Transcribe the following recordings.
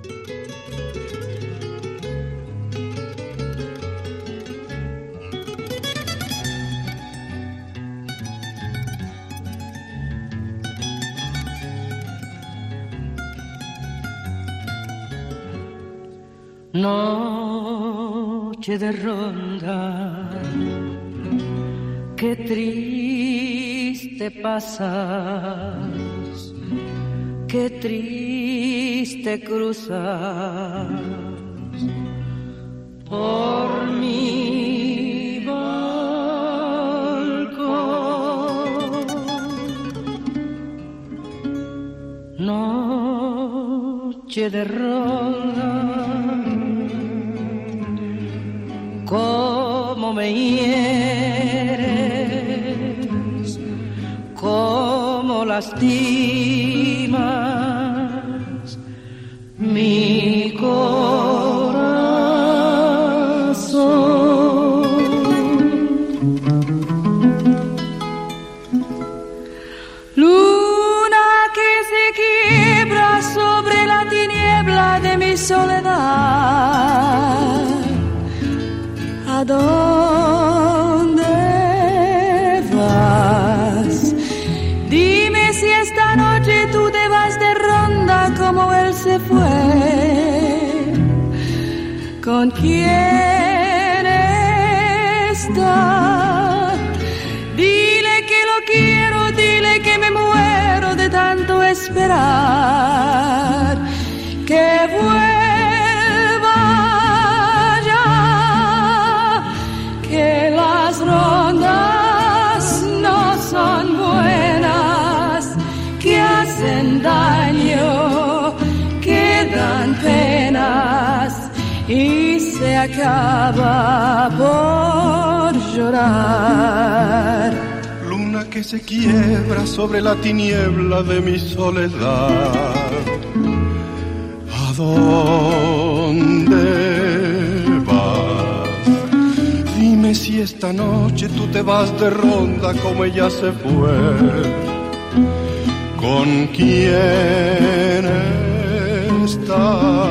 Noche de ronda, qué triste pasas, qué triste cruzas por mi balcón. Noche de ronda, cómo me hieres, cómo lastimas mi corazón. Luna que se quiebra sobre la tiniebla de mi soledad, ¿a dónde vas? Dime si esta noche tú te vas de ronda como él se fue. ¿Con quién está? Dile que lo quiero, dile que me muero de tanto esperar. Que vuelva ya, que las rondas no son buenas, que hacen daño, que dan penas y se acaba por llorar. Luna que se quiebra sobre la tiniebla de mi soledad, ¿a dónde vas? Dime si esta noche tú te vas de ronda como ella se fue. ¿Con quién está?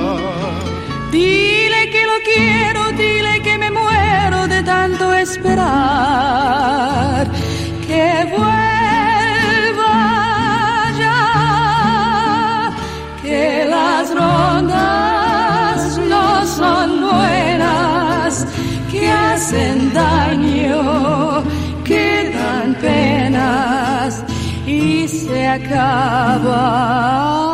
Dile que lo quiero, dile que me muero de tanto esperar. Que vuelva ya, que las rondas no son buenas, que hacen daño, que dan penas y se acaba